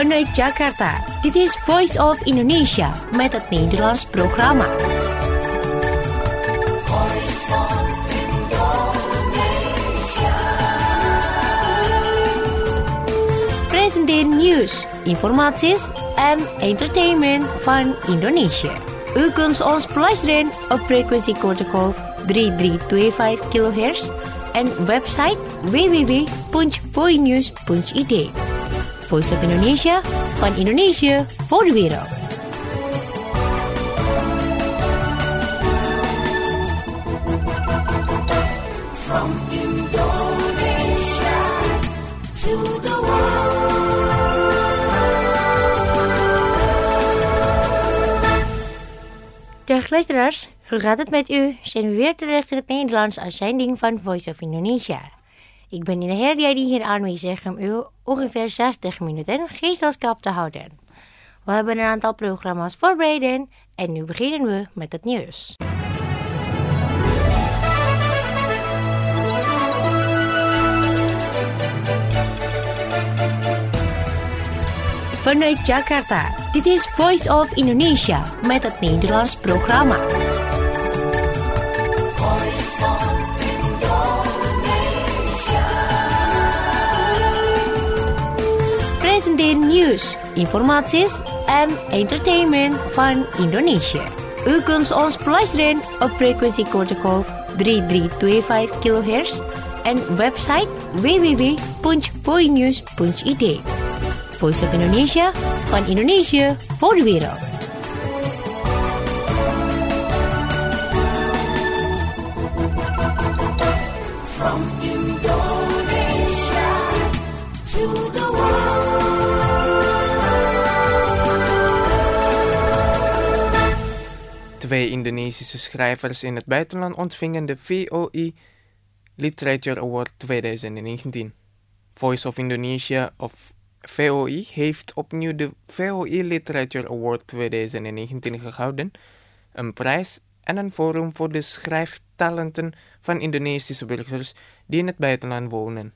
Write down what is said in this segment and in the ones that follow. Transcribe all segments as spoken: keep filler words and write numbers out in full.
Vanuit Jakarta, dit is Voice of Indonesia met het Nederlands programma. Presenteer nieuws, informaties en entertainment van Indonesië. U kunt ons beluisteren op frequentie kortgolf drie drie twee vijf kilohertz en website w w w punt voinews punt i d. Voice of Indonesia, van Indonesië voor de wereld. From Indonesia to the world. Dag luisteraars, hoe gaat het met u? Zijn we weer terug in het Nederlands uitzending van Voice of Indonesia. Ik ben in de Herdia die hier aanwezig om u ongeveer zestig minuten gezelschap te houden. We hebben een aantal programma's voorbereid en nu beginnen we met het nieuws. Vanuit Jakarta, dit is Voice of Indonesia met het Nederlands programma. Presenteer nieuws, informaties en entertainment van Indonesië. U kunt ons beluisteren op frequentie kortgolf drie drie twee vijf kilohertz en website w w w punt voinews punt i d. Voice of Indonesia, van Indonesië voor de wereld. From Indonesia to the Twee Indonesische schrijvers in het buitenland ontvingen de V O I Literature Award twintig negentien. Voice of Indonesia of V O I heeft opnieuw de V O I Literature Award twintig negentien gehouden, een prijs en een forum voor de schrijftalenten van Indonesische burgers die in het buitenland wonen.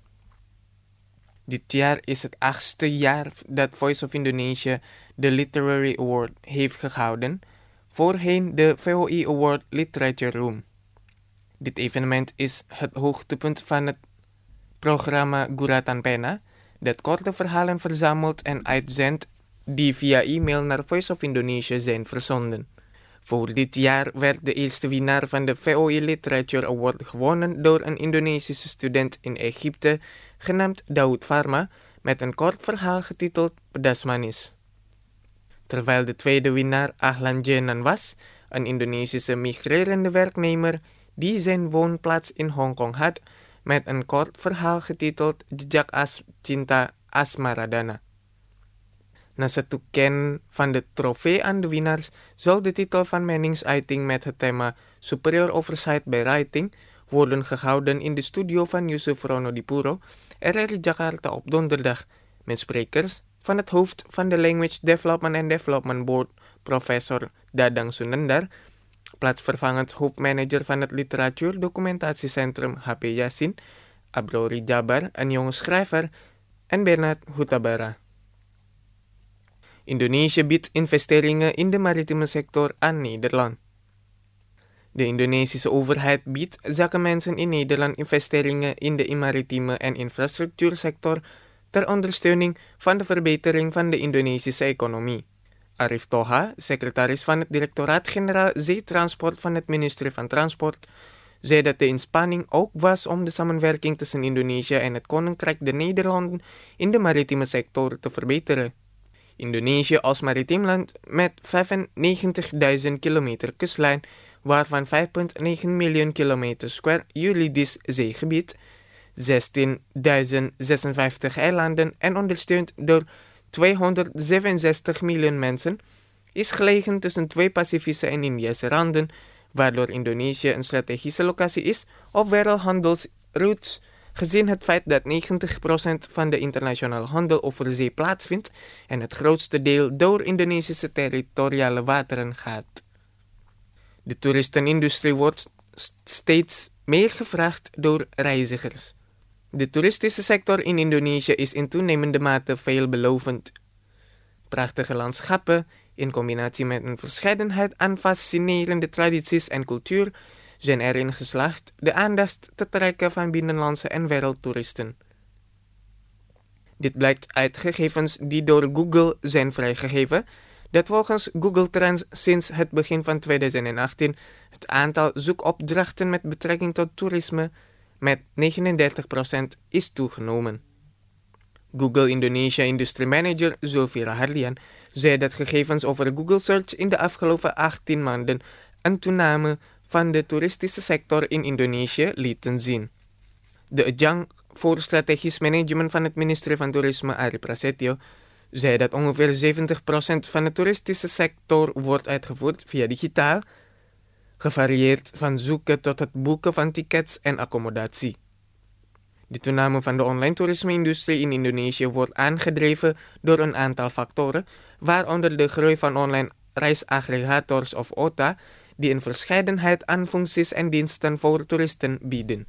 Dit jaar is het achtste jaar dat Voice of Indonesia de Literary Award heeft gehouden, voorheen de V O I Award Literature Room. Dit evenement is het hoogtepunt van het programma Guratan Pena, dat korte verhalen verzamelt en uitzendt die via e-mail naar Voice of Indonesia zijn verzonden. Voor dit jaar werd de eerste winnaar van de V O I Literature Award gewonnen door een Indonesische student in Egypte, genaamd Daud Farma, met een kort verhaal getiteld Pedas Manis. Terwijl de tweede winnaar Ahlan Jenan was, een Indonesische migrerende werknemer die zijn woonplaats in Hongkong had, met een kort verhaal getiteld Jejak As Cinta Asmaradana. Na het toekennen van de trofee aan de winnaars zal de titel van meningsuiting met het thema Superior Oversight by Writing worden gehouden in de studio van Yusuf Ronodipuro, R R I Jakarta op donderdag, met sprekers van het hoofd van de Language Development and Development Board, professor Dadang Sunendar, plaatsvervangend hoofdmanager van het Literatuur Documentatiecentrum H P Yasin, Abrori Jabar, een jonge schrijver, en Bernard Hutabara. Indonesië biedt investeringen in de maritieme sector aan Nederland. De Indonesische overheid biedt zakenmensen in Nederland investeringen in de maritieme en infrastructuursector ter ondersteuning van de verbetering van de Indonesische economie. Arif Toha, secretaris van het Directoraat-Generaal Zeetransport van het ministerie van Transport, zei dat de inspanning ook was om de samenwerking tussen Indonesië en het Koninkrijk der Nederlanden in de maritieme sector te verbeteren. Indonesië als maritiem land met vijfennegentigduizend kilometer kustlijn, waarvan vijf komma negen miljoen kilometer square juridisch zeegebied, zestienduizend zesenvijftig eilanden en ondersteund door tweehonderdzevenenzestig miljoen mensen, is gelegen tussen twee Pacifische en Indiase randen, waardoor Indonesië een strategische locatie is op wereldhandelsroutes, gezien het feit dat negentig procent van de internationale handel over zee plaatsvindt en het grootste deel door Indonesische territoriale wateren gaat. De toeristenindustrie wordt steeds meer gevraagd door reizigers. De toeristische sector in Indonesië is in toenemende mate veelbelovend. Prachtige landschappen, in combinatie met een verscheidenheid aan fascinerende tradities en cultuur, zijn erin geslaagd de aandacht te trekken van binnenlandse en wereldtoeristen. Dit blijkt uit gegevens die door Google zijn vrijgegeven, dat volgens Google Trends sinds het begin van tweeduizend achttien het aantal zoekopdrachten met betrekking tot toerisme met negenendertig procent is toegenomen. Google Indonesia Industry Manager Zulfira Harlian zei dat gegevens over Google Search in de afgelopen achttien maanden een toename van de toeristische sector in Indonesië lieten zien. De adjunct voor strategisch management van het ministerie van Toerisme Ari Prasetyo zei dat ongeveer zeventig procent van de toeristische sector wordt uitgevoerd via digitaal, gevarieerd van zoeken tot het boeken van tickets en accommodatie. De toename van de online toerisme-industrie in Indonesië wordt aangedreven door een aantal factoren, waaronder de groei van online reisaggregators of O T A, die een verscheidenheid aan functies en diensten voor toeristen bieden.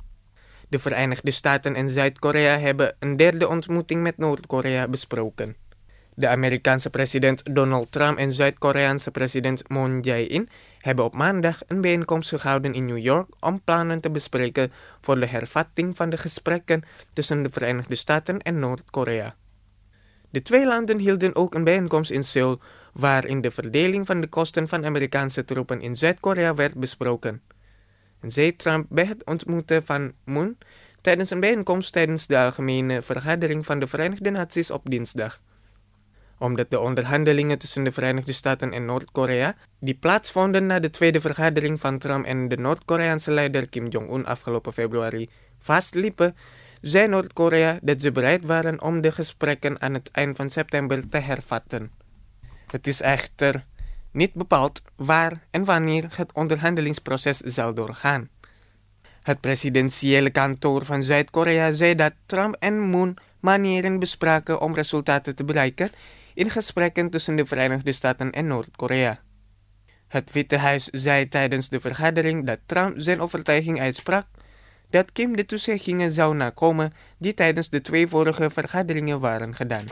De Verenigde Staten en Zuid-Korea hebben een derde ontmoeting met Noord-Korea besproken. De Amerikaanse president Donald Trump en Zuid-Koreaanse president Moon Jae-in hebben op maandag een bijeenkomst gehouden in New York om plannen te bespreken voor de hervatting van de gesprekken tussen de Verenigde Staten en Noord-Korea. De twee landen hielden ook een bijeenkomst in Seoul, waarin de verdeling van de kosten van Amerikaanse troepen in Zuid-Korea werd besproken. Zei Trump bij het ontmoeten van Moon tijdens een bijeenkomst tijdens de algemene vergadering van de Verenigde Naties op dinsdag. Omdat de onderhandelingen tussen de Verenigde Staten en Noord-Korea, die plaatsvonden na de tweede vergadering van Trump en de Noord-Koreaanse leider Kim Jong-un afgelopen februari, vastliepen, zei Noord-Korea dat ze bereid waren om de gesprekken aan het eind van september te hervatten. Het is echter niet bepaald waar en wanneer het onderhandelingsproces zal doorgaan. Het presidentiële kantoor van Zuid-Korea zei dat Trump en Moon manieren bespraken om resultaten te bereiken in gesprekken tussen de Verenigde Staten en Noord-Korea. Het Witte Huis zei tijdens de vergadering dat Trump zijn overtuiging uitsprak dat Kim de toezeggingen zou nakomen die tijdens de twee vorige vergaderingen waren gedaan.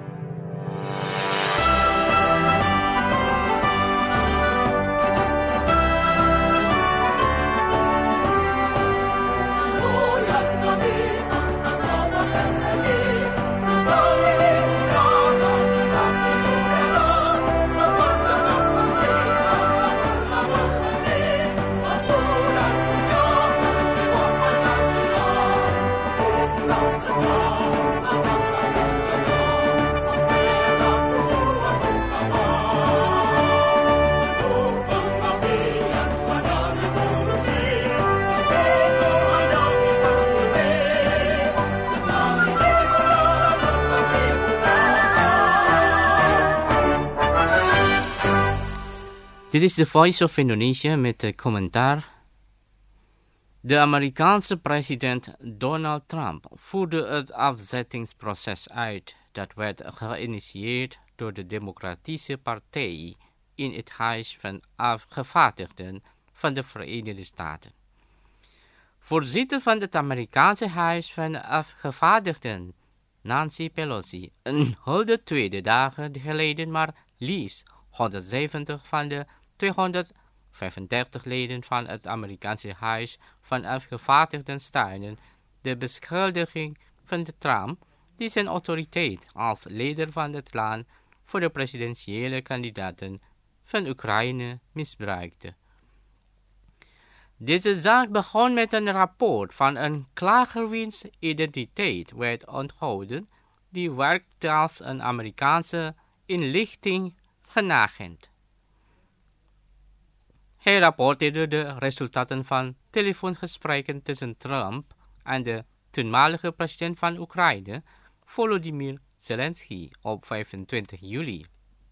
Dit is de Voice of Indonesia met de commentaar. De Amerikaanse president Donald Trump voerde het afzettingsproces uit dat werd geïnitieerd door de Democratische Partij in het Huis van Afgevaardigden van de Verenigde Staten. Voorzitter van het Amerikaanse Huis van Afgevaardigden, Nancy Pelosi, hulde twee dagen geleden maar liefst honderdzeventig van de tweehonderdvijfendertig leden van het Amerikaanse Huis van Afgevaardigden steunen de beschuldiging van de Trump die zijn autoriteit als leider van het land voor de presidentiële kandidaten van Oekraïne misbruikte. Deze zaak begon met een rapport van een klager wiens identiteit werd onthouden, die werkte als een Amerikaanse inlichtingenagent. Hij rapporteerde de resultaten van telefoongesprekken tussen Trump en de toenmalige president van Oekraïne, Volodymyr Zelensky, op vijfentwintig juli.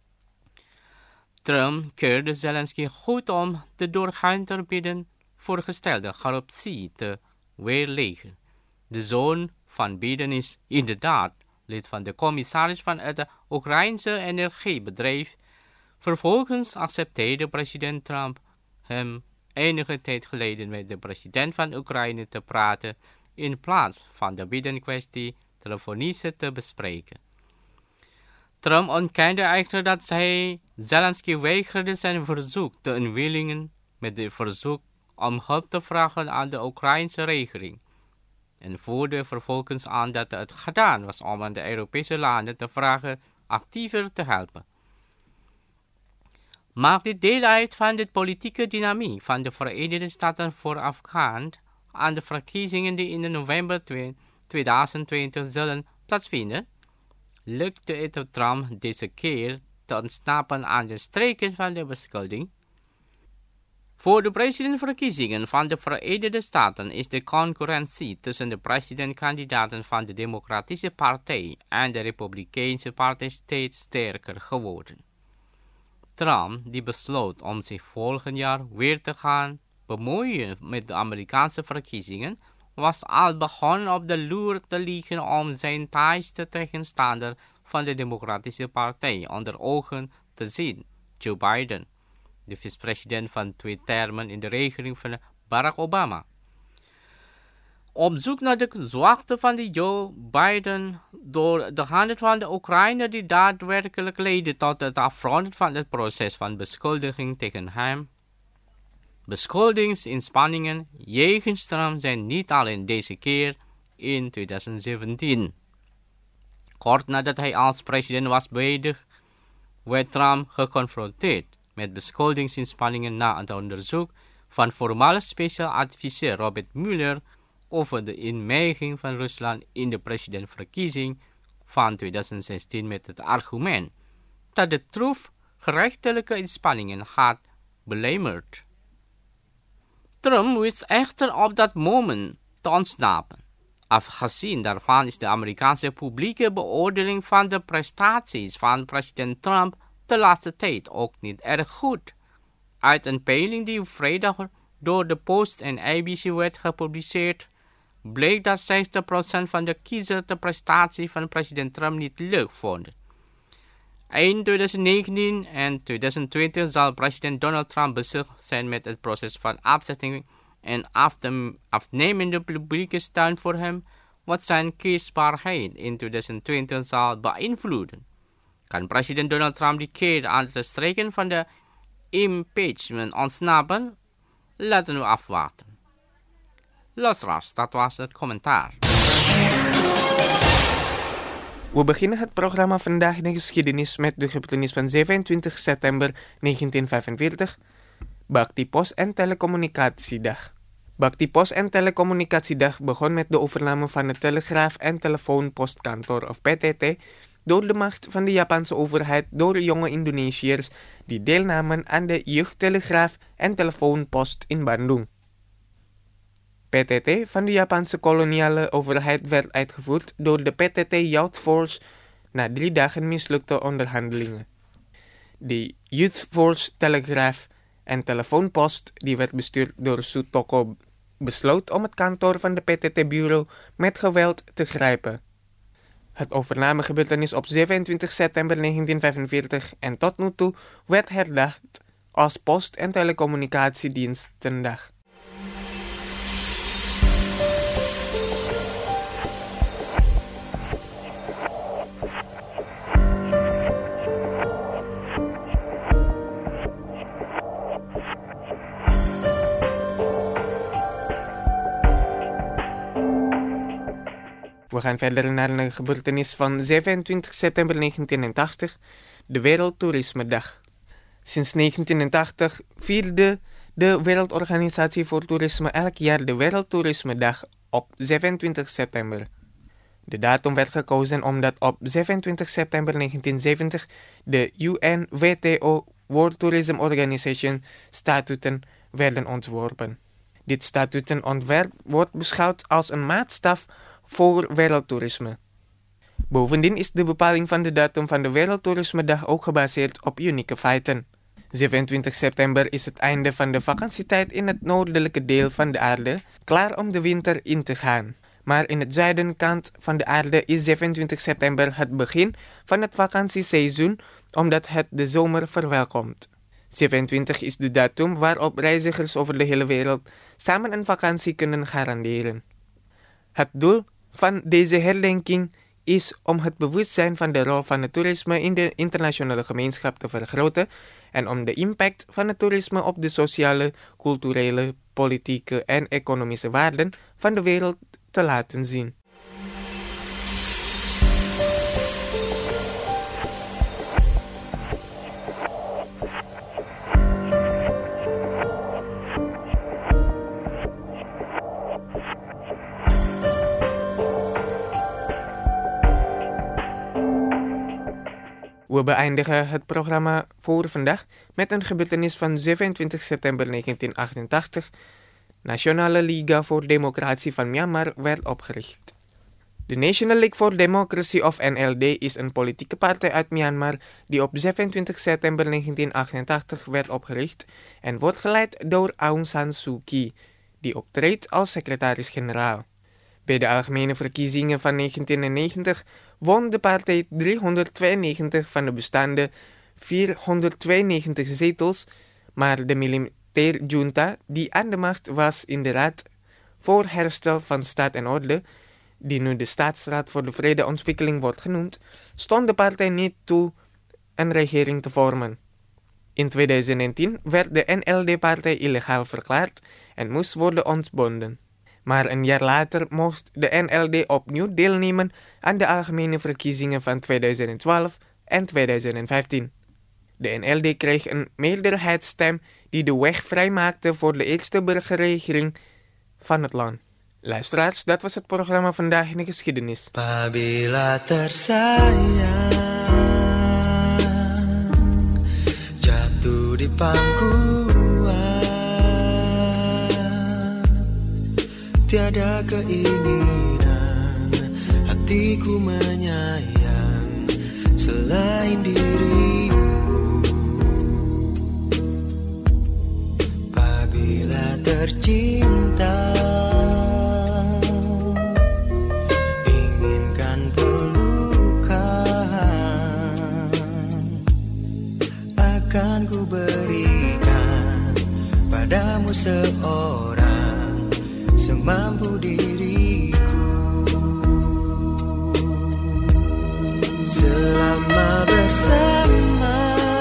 Trump keurde Zelensky goed om de door Hunter Biden voorgestelde corruptie te weerleggen. De zoon van Biden is inderdaad lid van de commissaris van het Oekraïnse energiebedrijf. Vervolgens accepteerde president Trump hem enige tijd geleden met de president van Oekraïne te praten in plaats van de Biden-kwestie telefonisch te bespreken. Trump ontkende echter dat hij Zelensky weigerde zijn verzoek te inwilligen met de verzoek om hulp te vragen aan de Oekraïnse regering. En voerde vervolgens aan dat het gedaan was om aan de Europese landen te vragen actiever te helpen. Maakt dit deel uit van de politieke dynamiek van de Verenigde Staten voorafgaand aan de verkiezingen die in november tweeduizend twintig zullen plaatsvinden? Lukte het Trump deze keer te ontsnappen aan de streken van de beschuldiging? Voor de presidentsverkiezingen van de Verenigde Staten is de concurrentie tussen de presidentkandidaten van de Democratische Partij en de Republikeinse Partij steeds sterker geworden. Trump, die besloot om zich volgend jaar weer te gaan bemoeien met de Amerikaanse verkiezingen, was al begonnen op de loer te liggen om zijn taaiste tegenstander van de Democratische Partij onder ogen te zien, Joe Biden, de vicepresident van twee termen in de regering van Barack Obama. Op zoek naar de zwakte van de Joe Biden door de handen van de Oekraïner die daadwerkelijk leidde tot het afronden van het proces van beschuldiging tegen hem. Beschuldigingsinspanningen jegens Trump zijn niet alleen deze keer in tweeduizend zeventien. Kort nadat hij als president was beëdigd, werd Trump geconfronteerd met beschuldigingsinspanningen na het onderzoek van voormalig speciaal adviseur Robert Mueller over de inmenging van Rusland in de presidentsverkiezing van tweeduizend zestien met het argument dat de troef gerechtelijke inspanningen had belemmerd. Trump wist echter op dat moment te ontsnappen. Afgezien daarvan is de Amerikaanse publieke beoordeling van de prestaties van president Trump de laatste tijd ook niet erg goed. Uit een peiling die vrijdag door de Post en A B C werd gepubliceerd, bleek dat zestig procent van de kiezers de prestatie van president Trump niet leuk vonden. In tweeduizend negentien en tweeduizend twintig zal president Donald Trump bezig zijn met het proces van afzetting en afnemende publieke steun voor hem, wat zijn kiesbaarheid in tweeduizend twintig zal beïnvloeden. Kan president Donald Trump die keer aan het streken van de impeachment ontsnappen? Laten we afwachten. Luisteraars, dat was het commentaar. We beginnen het programma Vandaag in de Geschiedenis met de gebeurtenis van zevenentwintig september negentien vijfenveertig, Bhakti Post en Telecommunicatiedag. Bhakti Post en Telecommunicatiedag begon met de overname van het telegraaf- en telefoonpostkantoor of P T T door de macht van de Japanse overheid door jonge Indonesiërs die deelnamen aan de jeugdtelegraaf- en telefoonpost in Bandung. P T T van de Japanse koloniale overheid werd uitgevoerd door de P T T Youth Force na drie dagen mislukte onderhandelingen. De Youth Force telegraaf- en telefoonpost, die werd bestuurd door Sutopo, besloot om het kantoor van de P T T-bureau met geweld te grijpen. Het overnamegebeurtenis op zevenentwintig september negentien vijfenveertig en tot nu toe werd herdacht als Post- en Telecommunicatiedienstendag. We gaan verder naar een gebeurtenis van zevenentwintig september negentien tachtig, de Wereldtoerismedag. Sinds negentien tachtig vierde de Wereldorganisatie voor Toerisme elk jaar de Wereldtoerismedag op zevenentwintig september. De datum werd gekozen omdat op zevenentwintig september negentien zeventig de U N W T O World Tourism Organization statuten werden ontworpen. Dit statutenontwerp wordt beschouwd als een maatstaf voor wereldtoerisme. Bovendien is de bepaling van de datum van de Wereldtoerismedag ook gebaseerd op unieke feiten. zevenentwintig september is het einde van de vakantietijd in het noordelijke deel van de aarde, klaar om de winter in te gaan. Maar in het zuidenkant van de aarde is zevenentwintig september het begin van het vakantieseizoen, omdat het de zomer verwelkomt. zevenentwintig is de datum waarop reizigers over de hele wereld samen een vakantie kunnen garanderen. Het doel van deze herdenking is om het bewustzijn van de rol van het toerisme in de internationale gemeenschap te vergroten en om de impact van het toerisme op de sociale, culturele, politieke en economische waarden van de wereld te laten zien. We beëindigen het programma voor vandaag met een gebeurtenis van zevenentwintig september negentien achtentachtig. Nationale Liga voor Democratie van Myanmar werd opgericht. De National League for Democracy of N L D is een politieke partij uit Myanmar die op zevenentwintig september negentien achtentachtig werd opgericht en wordt geleid door Aung San Suu Kyi, die optreedt als secretaris-generaal. Bij de algemene verkiezingen van negentien negentig won de partij driehonderdtweeënnegentig van de bestaande vierhonderdtweeënnegentig zetels, maar de militair junta die aan de macht was in de Raad voor Herstel van Staat en Orde, die nu de Staatsraad voor de Vrede en Ontwikkeling wordt genoemd, stond de partij niet toe een regering te vormen. In tweeduizend tien werd de N L D-partij illegaal verklaard en moest worden ontbonden. Maar een jaar later mocht de N L D opnieuw deelnemen aan de algemene verkiezingen van tweeduizend twaalf en tweeduizend vijftien. De N L D kreeg een meerderheidsstem die de weg vrijmaakte voor de eerste burgerregering van het land. Luisteraars, dat was het programma Vandaag in de Geschiedenis. Apabila tersayang jatuh di pangkuan, tiada keinginan hatiku menyayang selain dirimu. Apabila tercinta inginkan pelukan, akan ku berikan padamu seorang semampu diriku. Selama bersama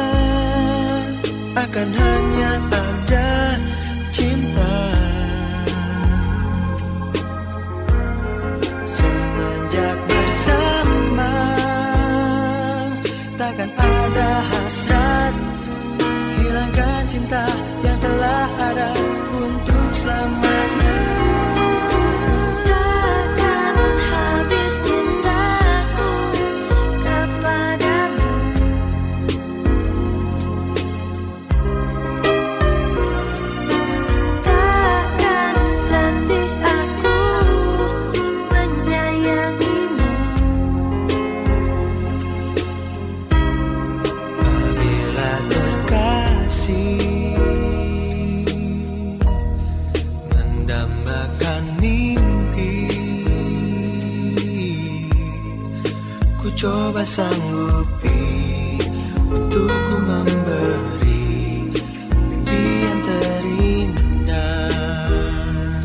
akan hanya ada cinta. Semenjak bersama takkan ada hasrat, hilangkan cinta yang telah ada untuk selamanya. Coba sanggupi untuk ku memberi mimpi yang terindah.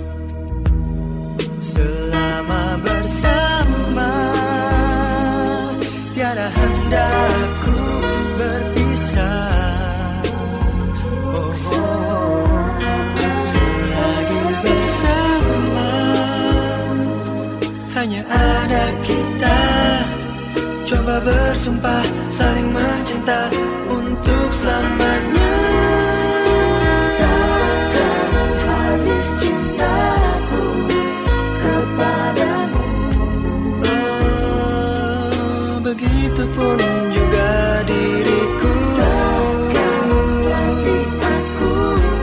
Selama bersama tiada hendak ku berpisah. Oh, oh. Selagi bersama hanya ada kita. Coba bersumpah saling mencinta untuk selamanya. Takkan habis cintaku kepadamu. Oh, begitupun juga diriku. Takkan berhenti aku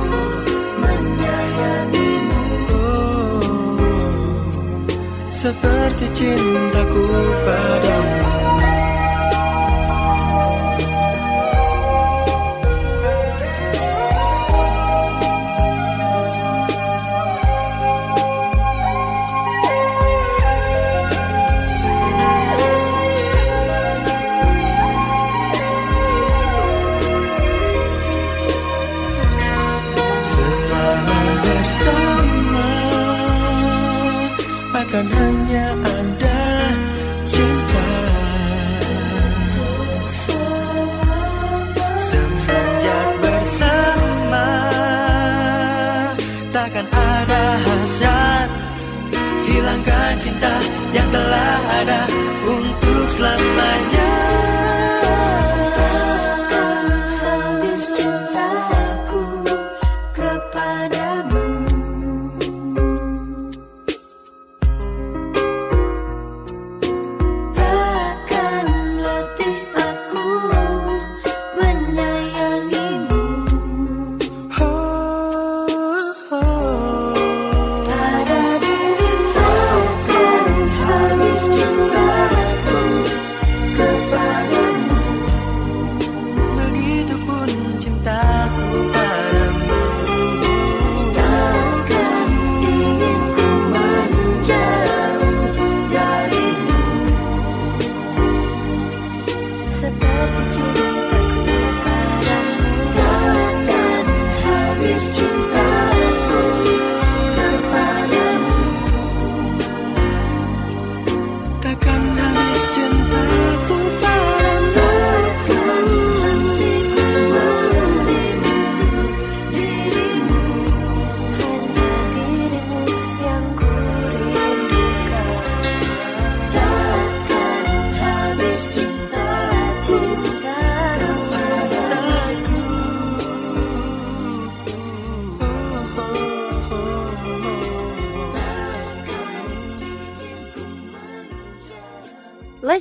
menyayangimu. Oh, seperti cintaku padamu. Akan hanya ada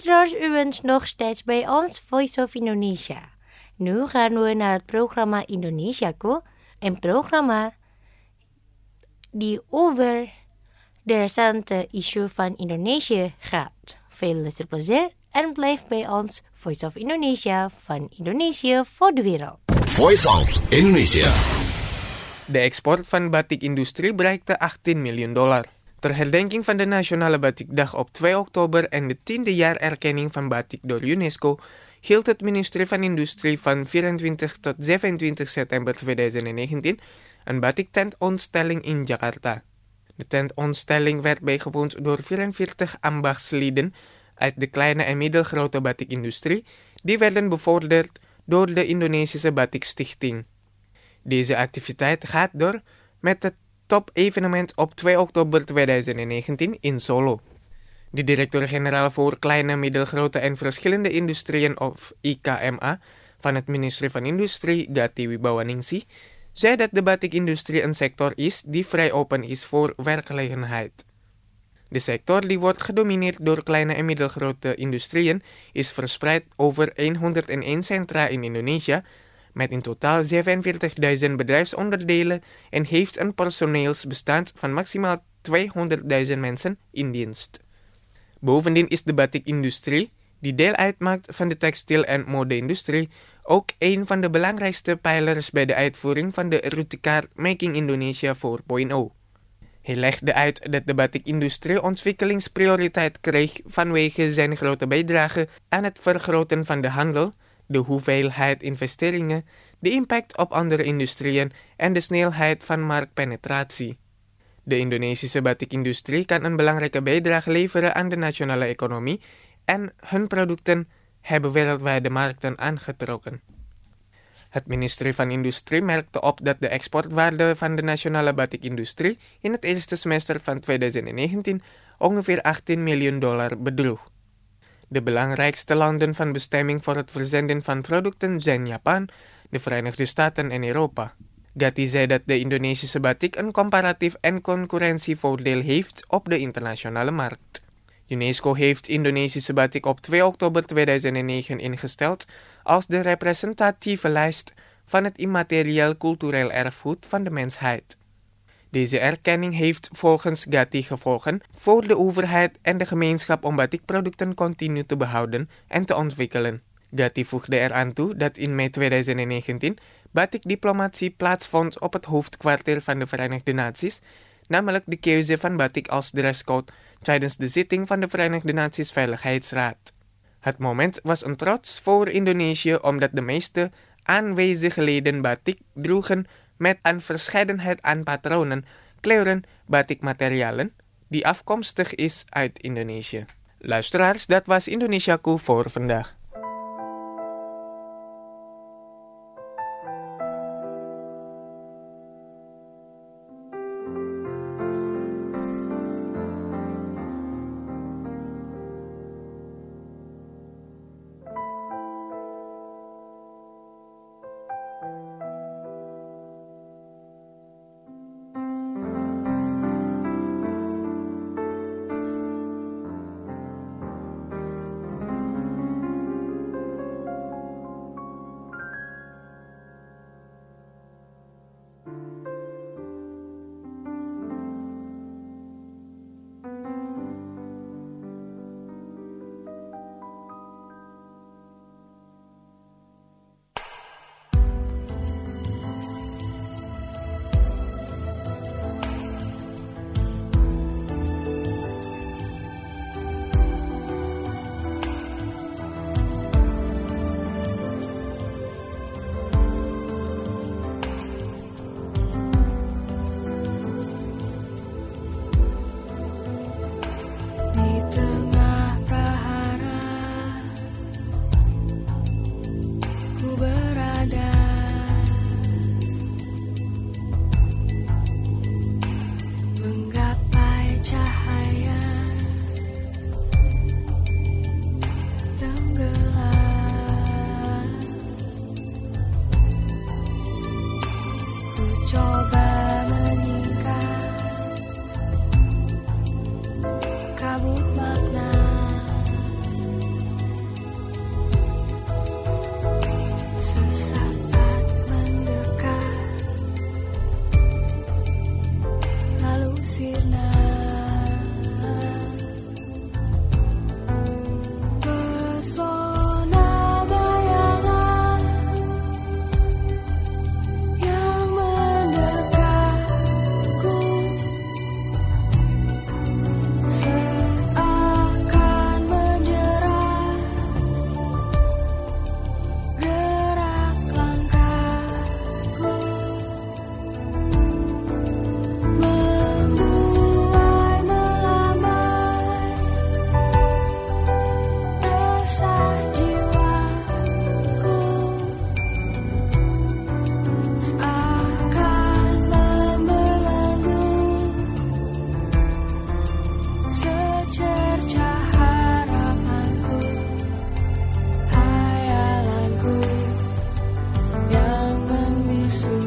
Luisteraars, u bent nog steeds bij ons Voice of Indonesia. Nu gaan we naar het programma Indonesiaku, een programma die over de recente issue van Indonesië gaat. Veel luisterplezier en blijf bij ons Voice of Indonesia van Indonesië voor de wereld. Voice of Indonesia. De export van batikindustrie bereikte achttien miljoen dollar. Ter herdenking van de Nationale Batikdag op twee oktober en de tiende jaar erkenning van batik door UNESCO hield het ministerie van Industrie van vierentwintig tot zevenentwintig september tweeduizend negentien een batiktentontstelling in Jakarta. De tentontstelling werd bijgewoond door vierenveertig ambachtslieden uit de kleine en middelgrote batikindustrie, die werden bevorderd door de Indonesische Batikstichting. Deze activiteit gaat door met het top-evenement op twee oktober tweeduizend negentien in Solo. De directeur-generaal voor kleine, middelgrote en verschillende industrieën of I K M A van het ministerie van Industrie, Gati Wibawaningsih, zei dat de batikindustrie een sector is die vrij open is voor werkgelegenheid. De sector, die wordt gedomineerd door kleine en middelgrote industrieën, is verspreid over honderdéén centra in Indonesië, met in totaal zevenenveertigduizend bedrijfsonderdelen en heeft een personeelsbestand van maximaal tweehonderdduizend mensen in dienst. Bovendien is de batikindustrie, die deel uitmaakt van de textiel- en mode-industrie, ook een van de belangrijkste pijlers bij de uitvoering van de routekaart Making Indonesia vier punt nul. Hij legde uit dat de batikindustrie ontwikkelingsprioriteit kreeg vanwege zijn grote bijdrage aan het vergroten van de handel, de hoeveelheid investeringen, de impact op andere industrieën en de snelheid van marktpenetratie. De Indonesische batikindustrie kan een belangrijke bijdrage leveren aan de nationale economie en hun producten hebben wereldwijde markten aangetrokken. Het ministerie van Industrie merkte op dat de exportwaarde van de nationale batikindustrie in het eerste semester van tweeduizend negentien ongeveer achttien miljoen dollar bedroeg. De belangrijkste landen van bestemming voor het verzenden van producten zijn Japan, de Verenigde Staten en Europa. Gati zei dat de Indonesische batik een comparatief en concurrentievoordeel heeft op de internationale markt. UNESCO heeft Indonesische batik op twee oktober tweeduizend negen ingesteld als de representatieve lijst van het immaterieel cultureel erfgoed van de mensheid. Deze erkenning heeft volgens Gati gevolgen voor de overheid en de gemeenschap om batikproducten continu te behouden en te ontwikkelen. Gati voegde eraan toe dat in mei tweeduizend negentien batikdiplomatie plaatsvond op het hoofdkwartier van de Verenigde Naties, namelijk de keuze van batik als dresscode tijdens de zitting van de Verenigde Naties Veiligheidsraad. Het moment was een trots voor Indonesië omdat de meeste aanwezige leden batik droegen met een verscheidenheid aan patronen, kleuren, batikmaterialen, die afkomstig is uit Indonesië. Luisteraars, dat was Indonesiaku voor vandaag. sirna. Pesona bayangan yang mendekatku, seakan menjerat gerak langkahku, membuai melambai resah jiwaku, seakan membelenggu secercah harapanku, hayalanku yang membisu.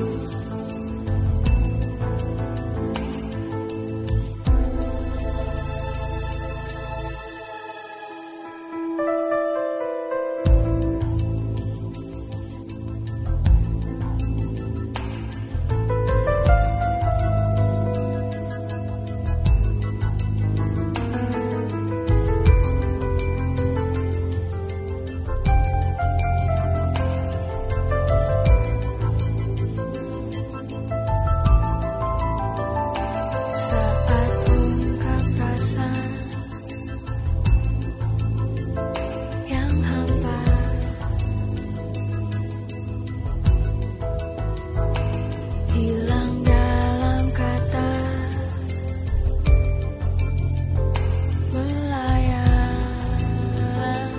Saat ungkap rasa yang hampa, hilang dalam kata melayang.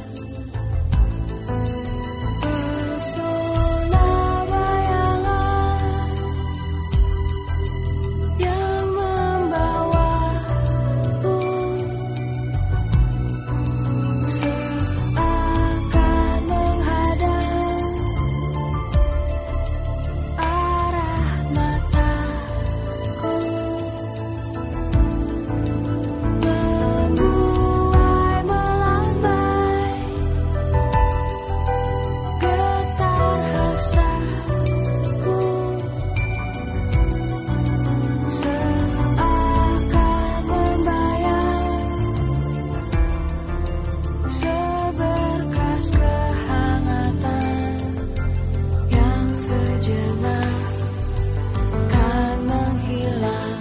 Pesona bayangan yang membawaku, seakan menghadang arah mataku, membuai melambai getar hasratku, seakan membayang seberkas kehangatan yang sejenak kan menghilang.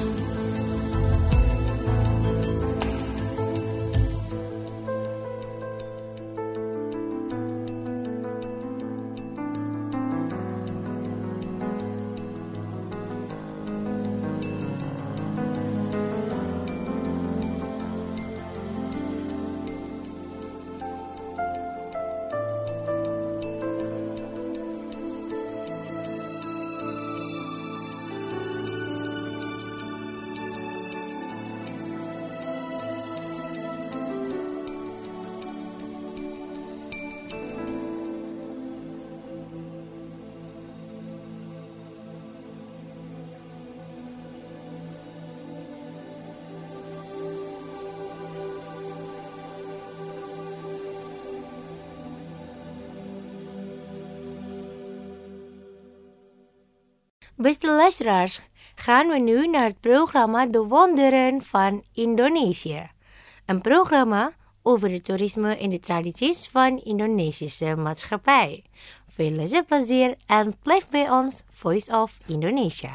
Beste luisteraars, gaan we nu naar het programma De Wonderen van Indonesië. Een programma over het toerisme en de tradities van Indonesische maatschappij. Veel luisterplezier en blijf bij ons Voice of Indonesia.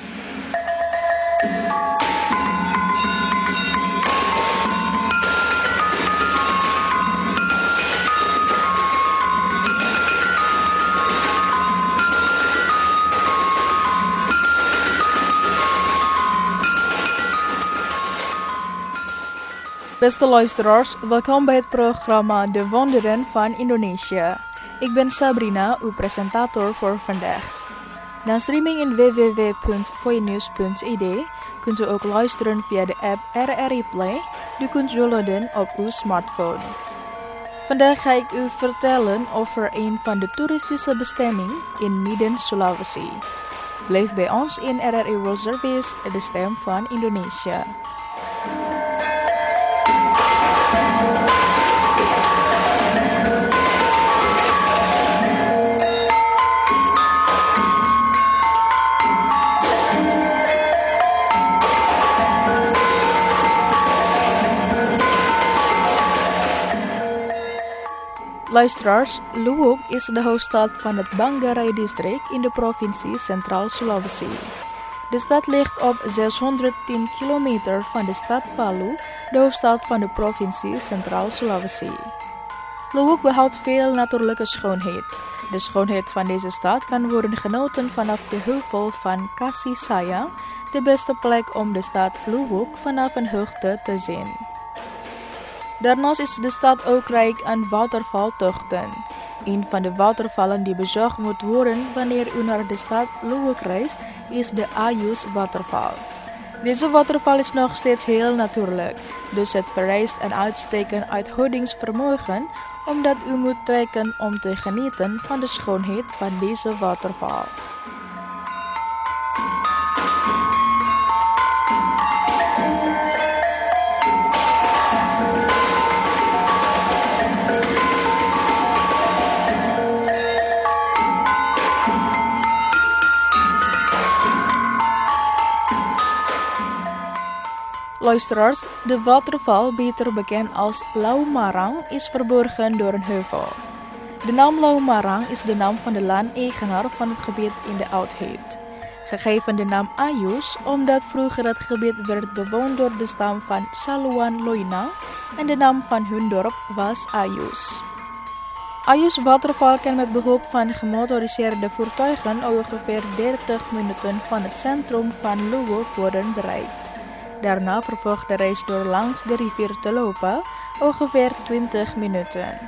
Beste luisteraars, welkom bij het programma De Wonderen van Indonesië. Ik ben Sabrina, uw presentator voor vandaag. Na streaming in w w w punt voinews punt i d kunt u ook luisteren via de app R R I Play. Die kunt u laden op uw smartphone. Vandaag ga ik u vertellen over een van de toeristische bestemmingen in Midden Sulawesi. Blijf bij ons in R R I World Service, de stem van Indonesië. Luisteraars, Luwuk is de hoofdstad van het Bangarai-district in de provincie Centraal Sulawesi. De stad ligt op zeshonderdtien kilometer van de stad Palu, de hoofdstad van de provincie Centraal Sulawesi. Luwuk behoudt veel natuurlijke schoonheid. De schoonheid van deze stad kan worden genoten vanaf de heuvel van Kasih Sayang, de beste plek om de stad Luwuk vanaf een hoogte te zien. Daarnaast is de stad ook rijk aan watervaltochten. Een van de watervallen die bezocht moet worden wanneer u naar de stad Luwuk reist, is de Ayus waterval. Deze waterval is nog steeds heel natuurlijk, dus het vereist een uitstekend uithoudingsvermogen, omdat u moet trekken om te genieten van de schoonheid van deze waterval. Luisteraars, de waterval, beter bekend als Laumarang, is verborgen door een heuvel. De naam Laumarang is de naam van de landeigenaar van het gebied in de oudheid. Gegeven de naam Ayus, omdat vroeger het gebied werd bewoond door de stam van Saluan Loinang en de naam van hun dorp was Ayus. Ayus waterval kan met behulp van gemotoriseerde voertuigen ongeveer dertig minuten van het centrum van Luwuk worden bereikt. Daarna vervolgt de reis door langs de rivier te lopen, ongeveer twintig minuten.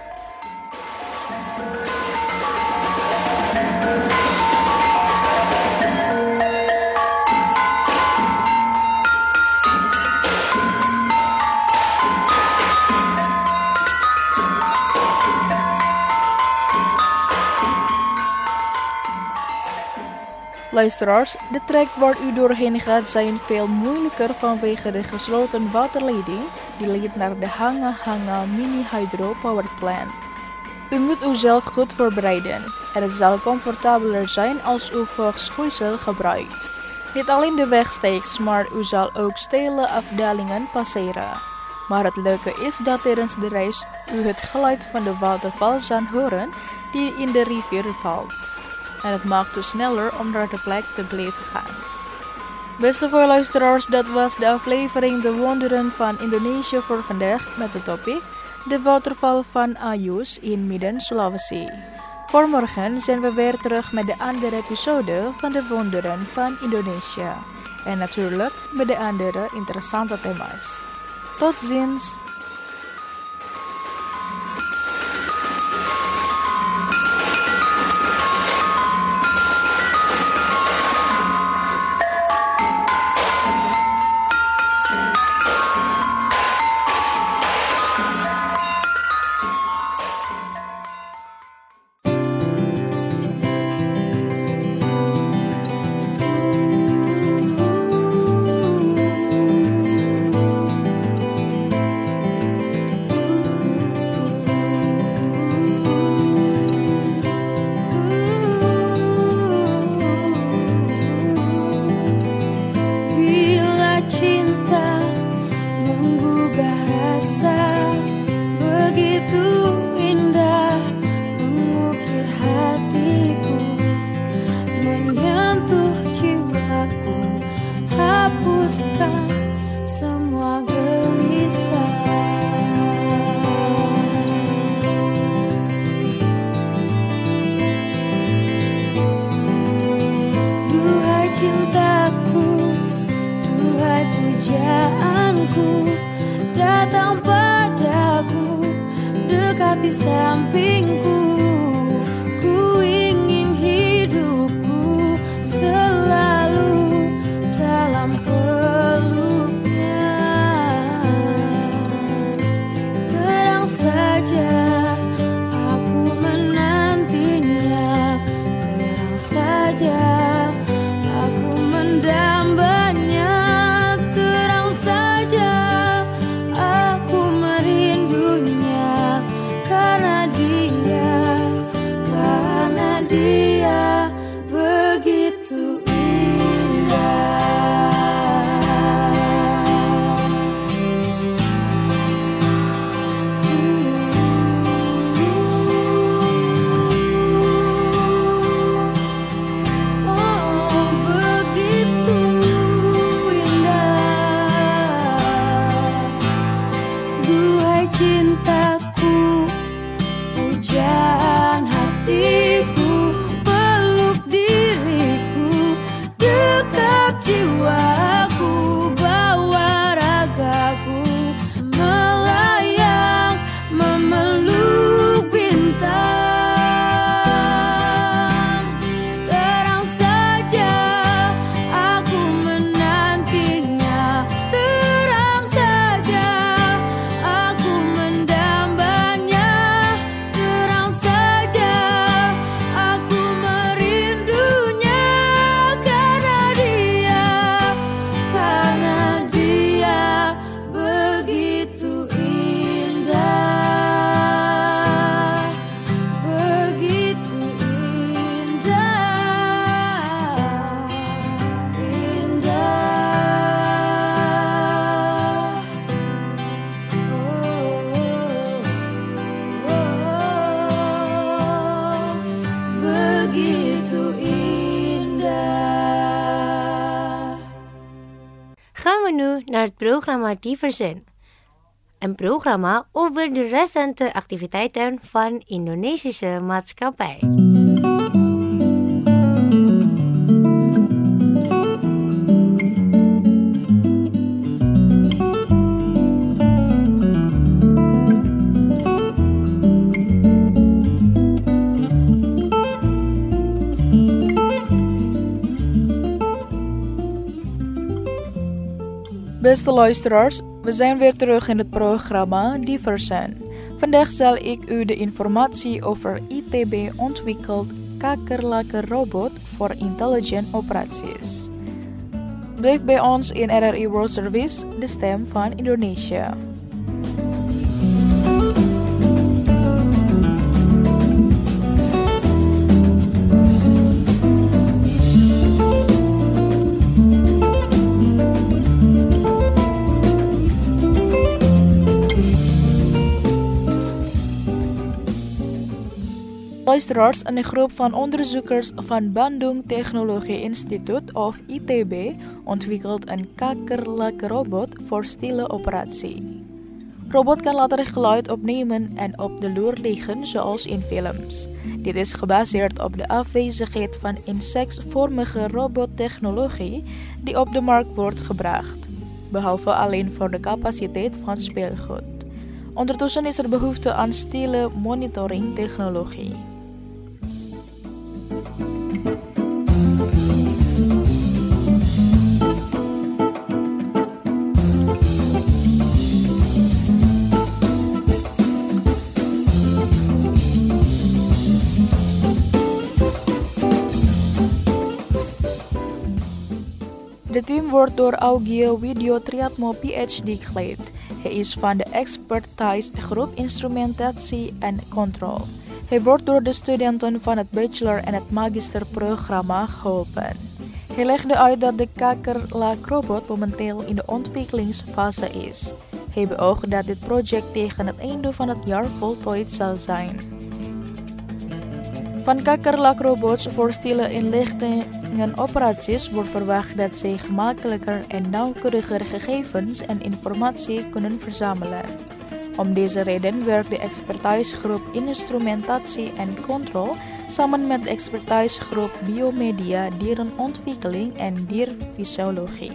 Luisteraars, de trek waar u doorheen gaat zijn veel moeilijker vanwege de gesloten waterleiding die leidt naar de Hanga Hanga Mini Hydro Power Plant. U moet uzelf goed voorbereiden en het zal comfortabeler zijn als u voogschoeisel gebruikt. Niet alleen de wegsteeks, maar u zal ook steile afdalingen passeren. Maar het leuke is dat tijdens de reis u het geluid van de waterval zal horen die in de rivier valt. En het maakt u sneller om naar de plek te blijven gaan. Beste voor luisteraars, dat was de aflevering De Wonderen van Indonesië voor vandaag met de topic de waterval van Ayus in Midden Sulawesi. Voor morgen zijn we weer terug met de andere episode van De Wonderen van Indonesië. En natuurlijk met de andere interessante thema's. Tot ziens! Di sampingku, ku ingin hidupku selalu dalam peluknya. Terang saja aku menantinya, terang saja aku mendambanya, terang saja aku merindunya. Karena dia gaan we nu naar het programma Diversen. Een programma over de recente activiteiten van Indonesische maatschappij. Beste luisteraars, we zijn weer terug in het programma Diversen. Vandaag zal ik u de informatie over I T B ontwikkeld kakkerlakenrobot voor intelligent operaties. Blijf bij ons in R R I World Service, de stem van Indonesië. Luisteraars, een groep van onderzoekers van Bandung Technologie Instituut of I T B ontwikkelt een kakkerlakenrobot voor stille operatie. Robot kan later geluid opnemen en op de loer liggen zoals in films. Dit is gebaseerd op de afwezigheid van insectvormige robottechnologie die op de markt wordt gebracht, behalve alleen voor de capaciteit van speelgoed. Ondertussen is er behoefte aan stille monitoring technologie. Het team wordt door Augio Widyotriatmo P H D geleid. Hij is van de Expertise Groep Instrumentatie en Control. Hij wordt door de studenten van het bachelor- en het magisterprogramma geholpen. Hij legde uit dat de kakkerlakrobot momenteel in de ontwikkelingsfase is. Hij beoogt dat dit project tegen het einde van het jaar voltooid zal zijn. Van kakkerlakrobots voor stille inlichtingenoperaties wordt verwacht dat zij gemakkelijker en nauwkeuriger gegevens en informatie kunnen verzamelen. Om deze reden werkt de expertisegroep Instrumentatie en Control samen met de expertisegroep Biomedia, Dierenontwikkeling en Dierfysiologie.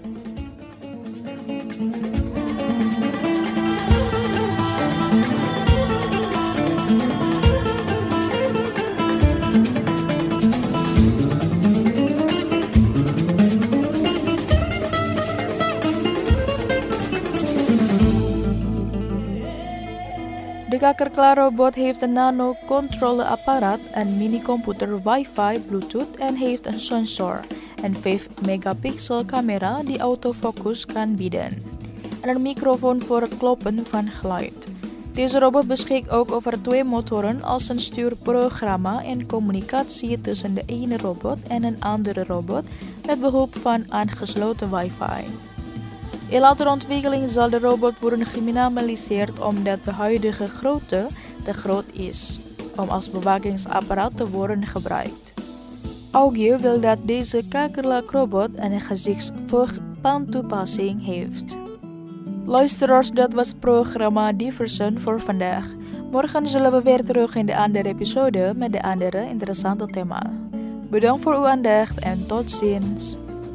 De kakkerlakrobot heeft een nano-controleapparaat, een minicomputer, wifi, bluetooth en heeft een sensor, een vijf megapixel camera die autofocus kan bieden en een microfoon voor het kloppen van geluid. Deze robot beschikt ook over twee motoren als een stuurprogramma en communicatie tussen de ene robot en een andere robot met behulp van aangesloten wifi. In latere ontwikkeling zal de robot worden geminimaliseerd omdat de huidige grootte te groot is om als bewakingsapparaat te worden gebruikt. Augio wil dat deze kakkerlakrobot een gezichtsvolgpantoepassing heeft. Luisteraars, dat was het programma Diversen voor vandaag. Morgen zullen we weer terug in de andere episode met de andere interessante thema. Bedankt voor uw aandacht en tot ziens.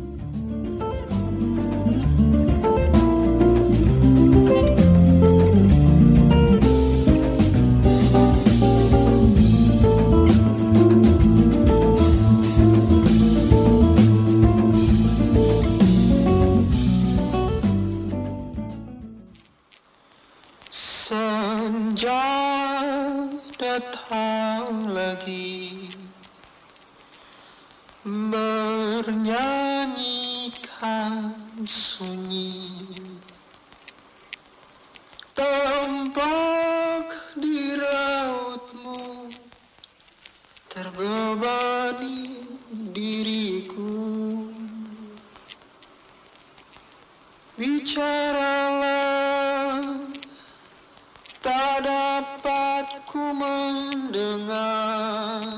Senja datang lagi bernyanyikan sunyi, tampak di rautmu terbebani diriku. Bicaralah, tak dapat ku mendengar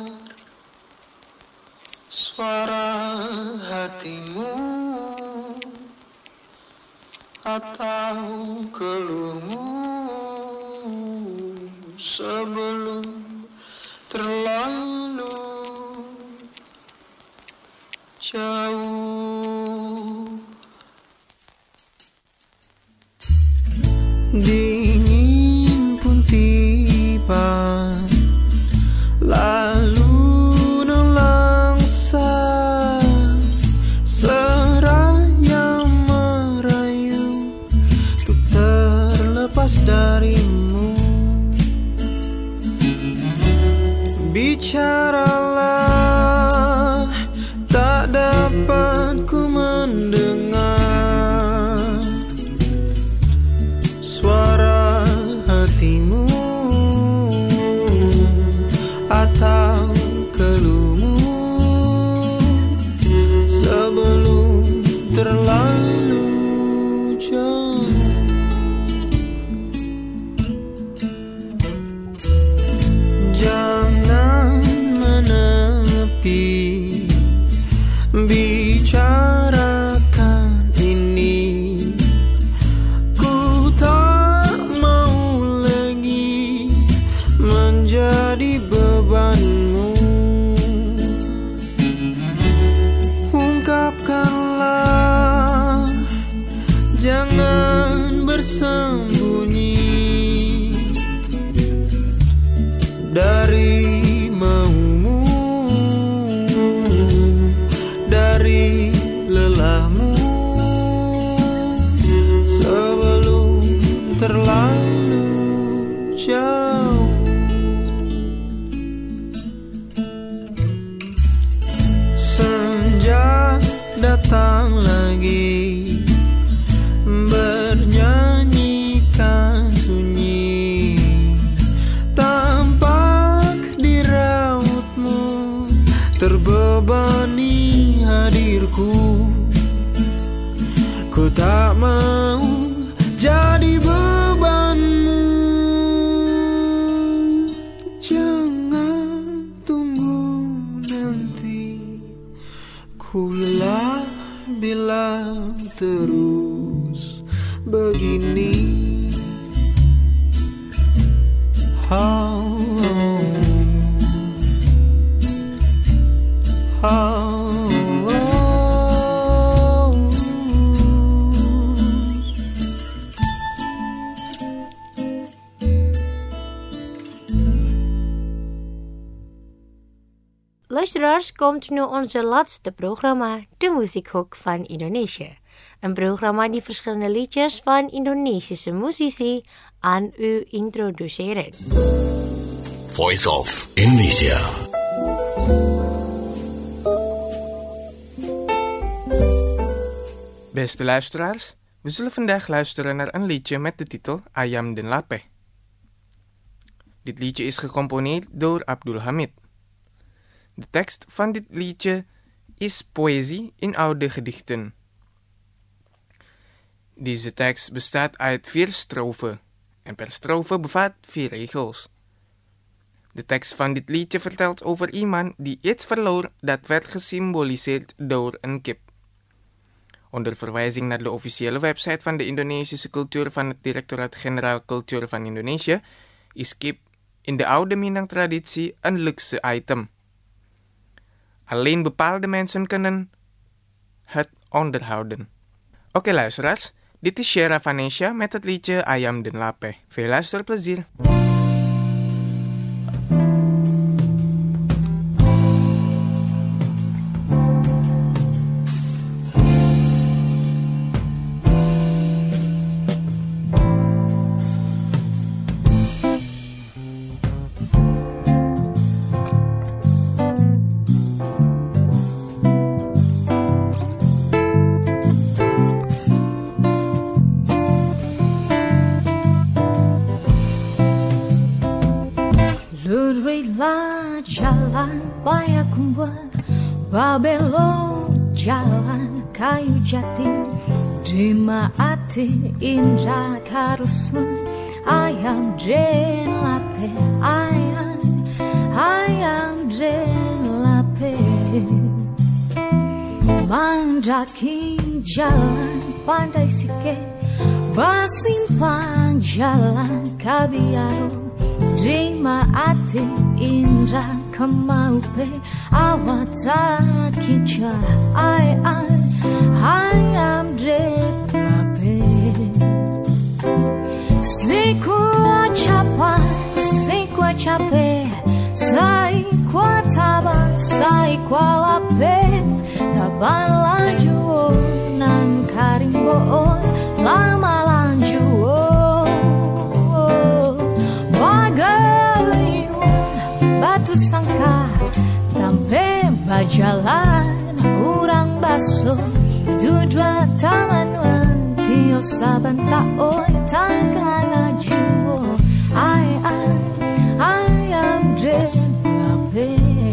suara hatimu atau keluhmu sebelum terlalu jauh. Dingin pun tiba, lalu nelangsa seraya merayu untuk terlepas darimu. Bicaralah, tak dapat ku mendengar suara hatimu atau keluhmu sebelum terlalu jauh. Jangan menepi, bicarakan ini. Ku tak mau lagi menjadi bebanmu. Ungkapkanlah, jangan bersembunyi dari maumu, dari lelahmu sebelum terlalu jauh. Senja datang lagi, bernyanyikan sunyi, tampak di rautmu terbebani hadirku. Ku tak mau jadi bebanmu. Jangan tunggu nanti, ku lelah bila terus begini. Oh, oh, oh. Luisteraars, komt nu onze laatste programma, de Muziekhoek van Indonesië. Een programma die verschillende liedjes van Indonesische muzici aan u introduceren. Voice of Indonesia. Beste luisteraars, we zullen vandaag luisteren naar een liedje met de titel Ayam Den Lape. Dit liedje is gecomponeerd door Abdul Hamid. De tekst van dit liedje is poëzie in oude gedichten. Deze tekst bestaat uit vier strofen en per strofe bevat vier regels. De tekst van dit liedje vertelt over iemand die iets verloor dat werd gesymboliseerd door een kip. Onder verwijzing naar de officiële website van de Indonesische cultuur van het Directoraat-Generaal Cultuur van Indonesië is kip in de oude Minang-traditie een luxe item. Alleen bepaalde mensen kunnen het onderhouden. Oké luisteraars, dit is Shera Vanesha met het liedje Ayam Den Lape. Veel luisterplezier. Lurihlah jalan Payakumbuh, Babelo jalan kayu jati, Dimaati indah karusun, Ayam Den Lape, ayam, ayam Den Lape. Mandaki jalan pandai sike, Basimpang jalan kabiaro di maati indra kemaupe awata kicha ai ai hayam de prape siku chapa siku chape sai kwa taba sai kwa lape taban lanjuo nan karimbo lama lanjuo batu sangka tampe bajalan urang baso dudua taman tio saban taoi tangana juo ai ai ayam de lape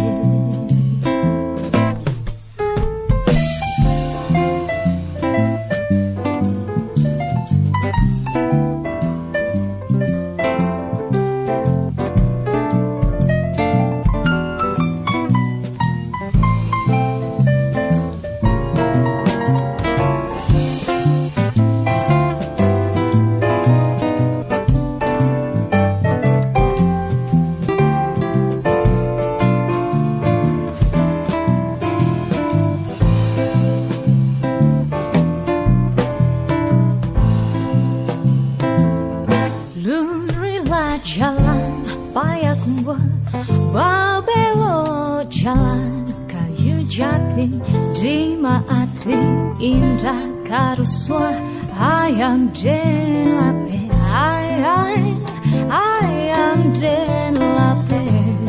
jalan payah kumba babelo jalan kayu jati di maati indah karuswa ayam delape ayam ayam delape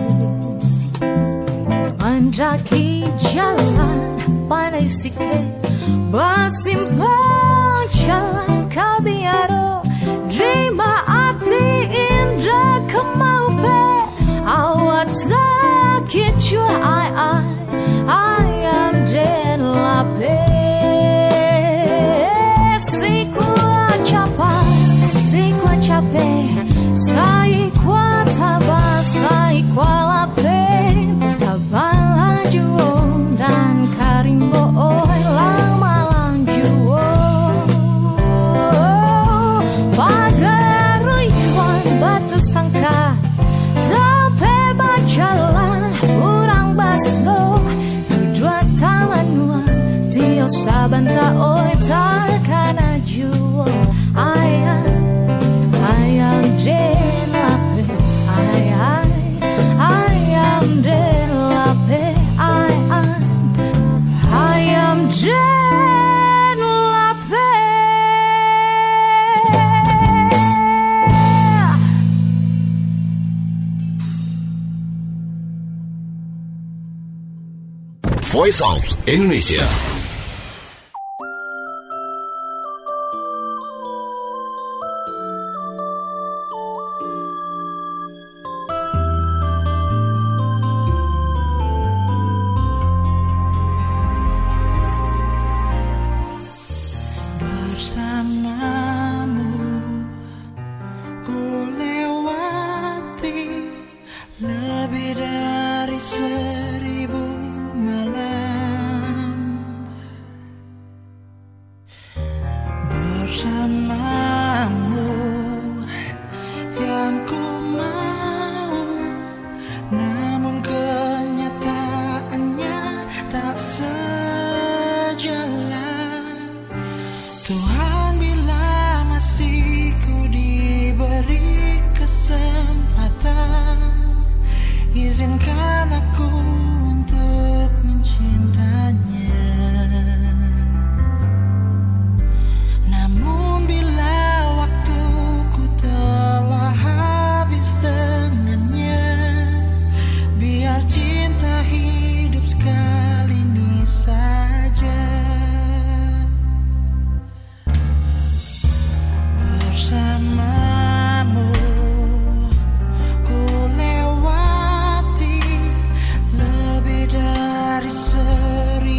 mandaki jalan pandai sike basimpang jalan kabiaro di maati indah kemaupe awat sakit jua ai ai ayam delape siku chapa siku chape sai kwa taba sai kwa lape tabala juo dan karimbo oi lama lanjuo pagaruyuan batu sangka tape bajalan urang baso dua taman nuan tio saban taoi takana juo ayam ayam delape ayam ayam delape ayam ayam delape Voice of Indonesia. Bersamamu ku lewati lebih dari seribu malam. Bersamamu yang ku mau, namun kenyataannya tak sejalan. Tuhan bila masih ku diberi kesempatan, izinkan aku untuk mencintanya. Namun bila waktuku telah habis dengannya, biar cinta hidup sekali ini saja. Bersamamu ku lewati lebih dari seribu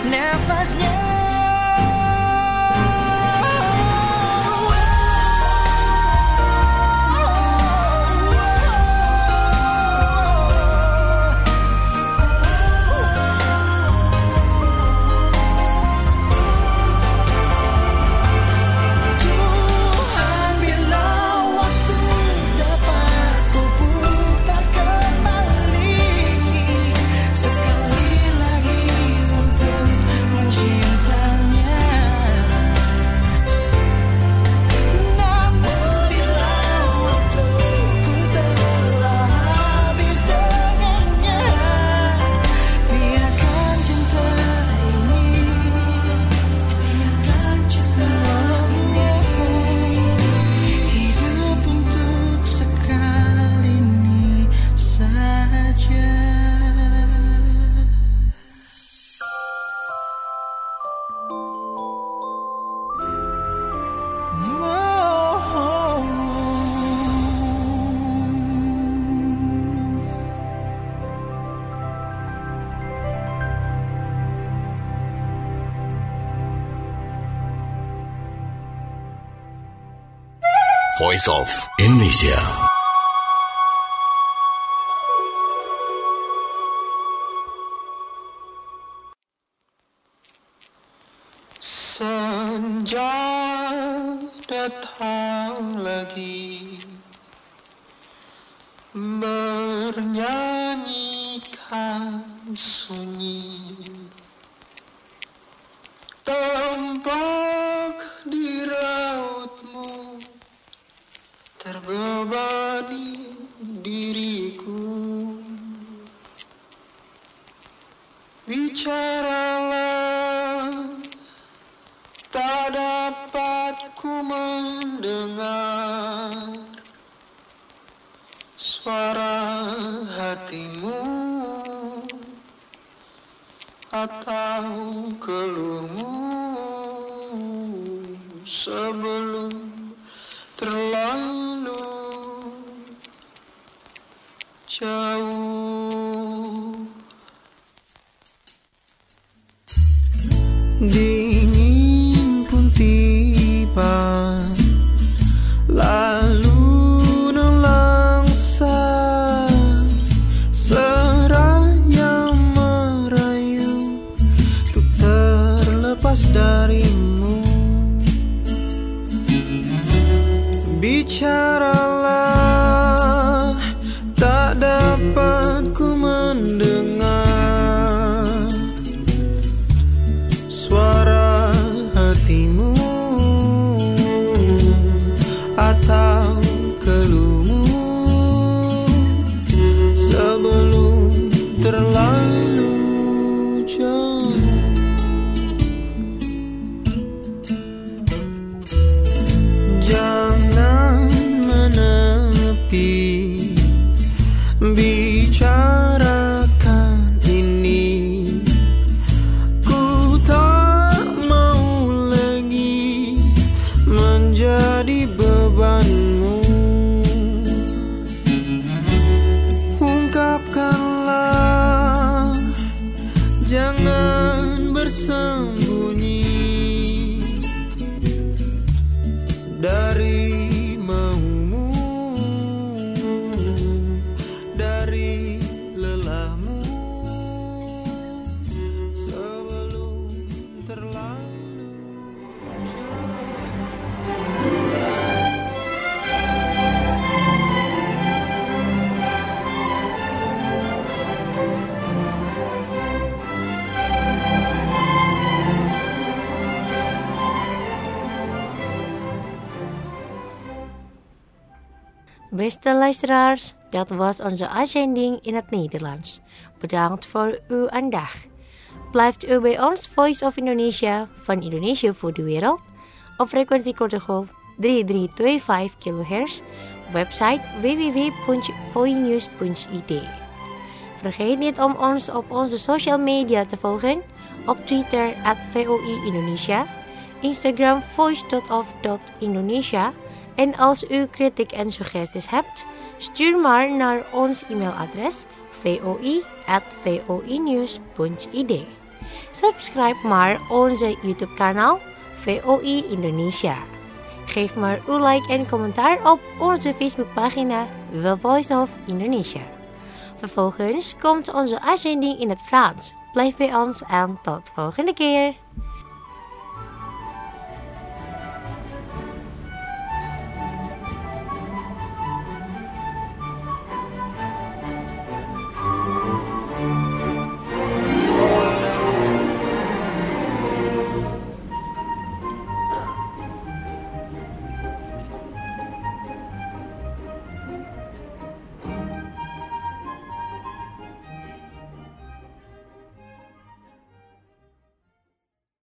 nafasnya. Voice of Indonesia. Senja datang lagi bernyanyikan sunyi, tampak di rautmu terbebani diriku. Bicaralah, tak dapat ku mendengar suara hatimu atau keluhmu sebelum terlalu jauh. Dingin pun tiba, lalu nelangsa seraya merayu untuk terlepas darimu. Bicaralah, tak dapat ku mendengar suara hatimu atau keluhmu sebelum terlalu jauh. Jangan menepi, bicarakan ini. Ku tak mau lagi menjadi bebanmu. Ungkapkanlah, jangan bersembunyi dari maumu, dari lelahmu sebelum terlalu jauh. Beste luisteraars, dat was onze uitzending in het Nederlands. Bedankt voor uw aandacht. Blijft u bij ons Voice of Indonesia van Indonesië voor de wereld op frequentie korte golf drie drie twee vijf kilohertz, website w w w punt voinews punt i d. Vergeet niet om ons op onze social media te volgen, op Twitter at V O I Indonesia, Instagram voice dot of dot indonesia. En als u kritiek en suggesties hebt, stuur maar naar ons e-mailadres v o i at voinews punt i d. Subscribe maar onze YouTube kanaal V O I Indonesia. Geef maar uw like en commentaar op onze Facebookpagina The Voice of Indonesia. Vervolgens komt onze uitzending in het Frans. Blijf bij ons en tot volgende keer.